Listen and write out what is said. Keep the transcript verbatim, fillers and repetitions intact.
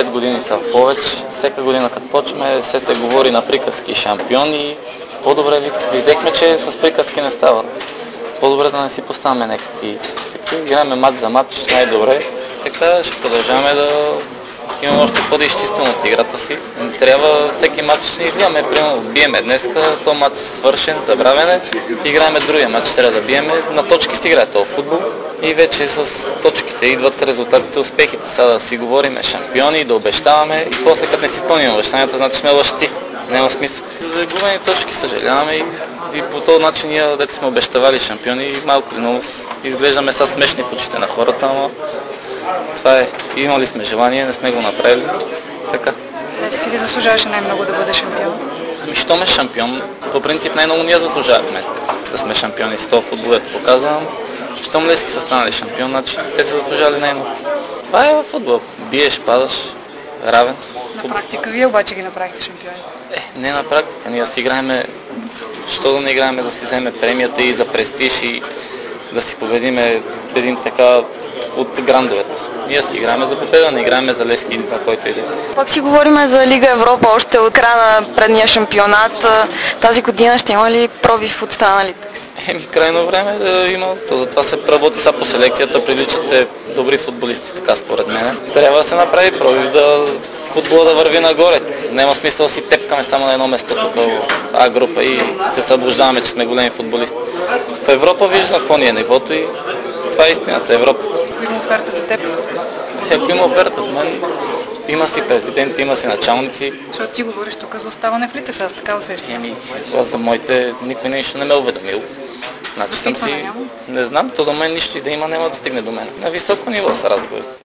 пет години са повече. Всяка година като почваме, се се говори на приказки шампиони. По-добре видяхме, че с приказки не става. По-добре да не си поставяме някакви такива. Играме матч за матч най-добре. Така ще продължаваме да имаме още по-изчистено от играта си. Трябва всеки матч да изгледаме. Примерно биеме днеска, то матч свършен, забравяне. Играем другия матч, трябва да биеме. На точки си играе този футбол. И вече с точките идват резултатите, успехите. Сега да си говорим шампиони, да обещаваме и после като не си изпълним обещанията, значи сме лъжци. Няма смисъл. За загубени точки съжаляваме и, и по този начин ние, дете сме обещавали шампиони, малко или много изглеждаме са смешни в очите на хората, но това е. Имали сме желание, не сме го направили. Така. Левски ли заслужаваше най-много да бъде шампион? Ами, що ме шампион? По принцип най-много ние заслужавахме да сме шампиони с това футбол, ето показвам. Щом Левски са станали шампион, значи те са заслужали най-много. Това е във футбол. Биеш, падаш, равен. На практика вие обаче ги направихте шампиони. Е, не на практика. Ние си играеме, що да не играеме да си вземе премията и за престиж и да си победиме един така от грандовете. Ние си играеме за победа, не играеме за Левски или за който иде. Пак си говорим за Лига Европа още от края на предния шампионат. Тази година ще има ли пробив от останалите? Еми, крайно време да има. То затова се работи са по селекцията, приличате добри футболисти, така според мен. Трябва да се направи пробив, да футбола да върви нагоре. Няма смисъл да си тепкаме само на едно место тук в А група и се съблуждаваме, че сме големи футболисти. В Европа виждам какво ни е нивото и това е истината. Европа. Има оферта за теб? Ако има оферта с мен, има си президент, има си началници. Защото ти говориш тук за оставане в Литекс, аз така усещам. Еми, аз за моите никой нищо не ме уведомил. Значи съм си, не знам, то до мен нищо и да има, няма да стигне до мен. На високо ниво са разговорите.